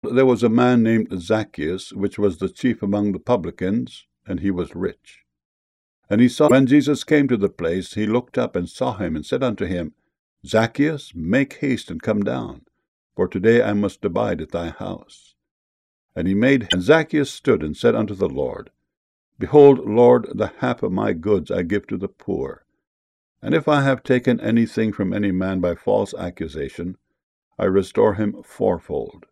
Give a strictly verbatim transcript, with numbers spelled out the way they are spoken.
behold, there was a man named Zacchaeus, which was the chief among the publicans, and he was rich. And he saw, when Jesus came to the place, he looked up and saw him, and said unto him, Zacchaeus, make haste and come down, for today I must abide at thy house. And he made, and Zacchaeus stood and said unto the Lord, Behold, Lord, the half of my goods I give to the poor. And if I have taken anything from any man by false accusation, I restore him fourfold.